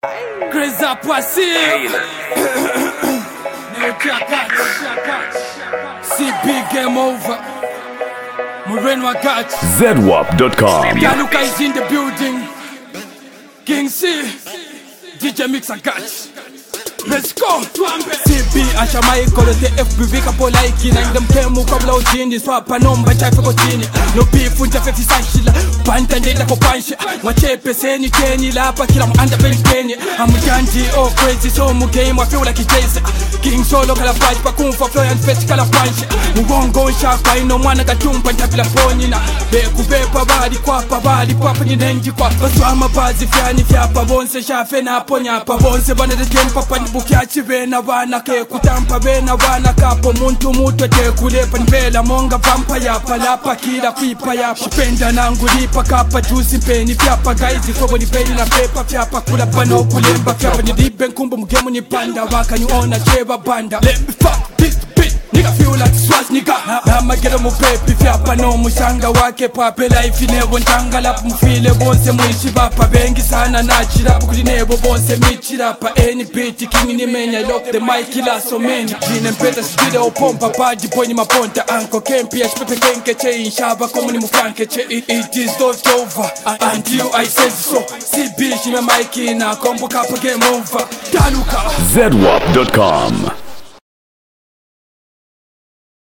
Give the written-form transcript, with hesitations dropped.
Greza Passive CB Game Over Mureno Agat ZWAP.com. Daluka is in the building. King C DJ Mix Agat. Let's go. CB Ashamai kolo te FBV kapo like ina indem kemu kabla ujini swapa nomba chaife kotini no beef unja fefi sanshila panta ndeta ko panshi wachepe seni keni lapa kila muanda penny amujanji oh crazy so mu game I feel like a chase King solo kala fight pa kumfa flow and fetch kala punch mugongo nshaka ino mwana katumpa ntabila ponyina beku bepa bali kwapa bali papa nyinenji kwa baswama bazi fyani fyapa bonse shafe na ponya pa bonse bana de game papa bukiachi bena bana ke kutampa bena bana kapo muntu mutu te kulepa nbela monga vampa yapa lapa kila pipa yapa shipenda nangu lipa kapa juicy peni fyapa guys fobo ni peni na pepa fyapa kula pano kulemba fyapa ni dibe nkumbu mgemu ni panda waka nyuona cheba banda let me fuck this bitch nigga feel like swaz nigga I'ma get mu pepi fyapa no mushanga wake pape life nebo ntanga lap mfile bonse mwishi bapa bengi sana na chirapa kuli nebo bonse michirapa any beat king ni menya lock the mic la so many jine mpeta skide opompa baji poni maponta anko kempi ya shpepe kenke che inshaba komu ni mufanke che it is not over until I say so CB shime mic na kombo kapa game over Daluka ZWAP.com.